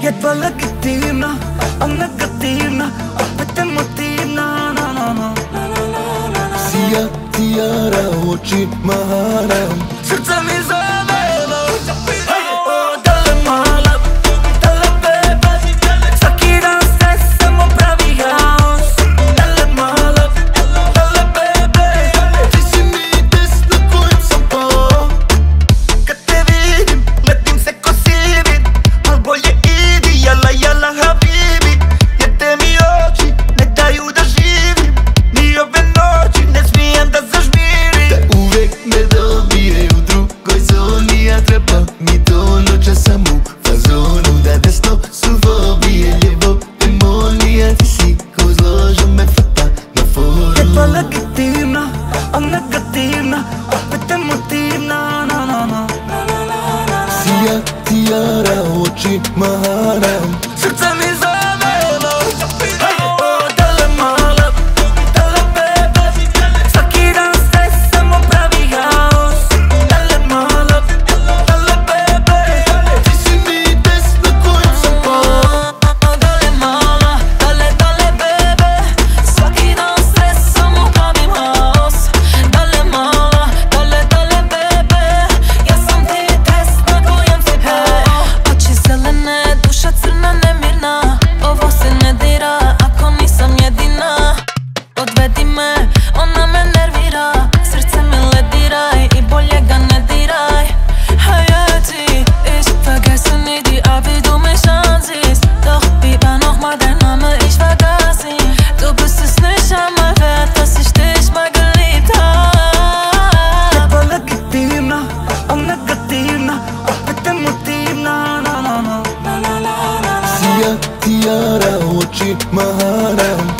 jedva legitimna, a negativna, opet emotivna, na na na. Sija tijara, oči maharam, Srce mi zavelo, o dale mala, dale bebe, svaki dan stres, samo pravi haos. Dale mala, dale bebe, ti si mi test na kojem sam pao. kad te vidim, letim se ko sivid, al bolje idi, jala jala habibi, jer te mi oči ne daju da živim, ni ove noći ne smijem da zažmirim. Da uvek me dobije u drugoj zoni, ja treba mi to noća sam u fazonu. Da desno su fobije, lijevo demonija, ti si ko zložo me fata na foru. Jedva legitimna, a negativna, opet emotivna, na na na. Sija tijara, oči maharam, Srce mi zavelo, o dale mala, dale bebe, svaki dan stres, samo pravi haos. Dale mala, dale bebe, ti si mi test na kojem sam pao. Dale mala, dale, dale bebe, svaki dan stres, samo pravim haos. Dale mala, dale, dale bebe, ja sam ti test na kojem si pao. Oči zelene, duša crna nemirna, ovo se ne dira ako nisam jedina. Odvedi me, ona me nervira, srce mi lediraj i bolje ga ne diraj. Hayati, ich vergesse nie die Abi, du mich ansiehst. Doch lieber nochmal dein Name, ich vergaß ihn. Du bist es nicht einmal wert, dass ich dich mal geliebt hab. jedva legitimna, a negativna, opet emotivna, na na na. Sija tijara, oči maharam,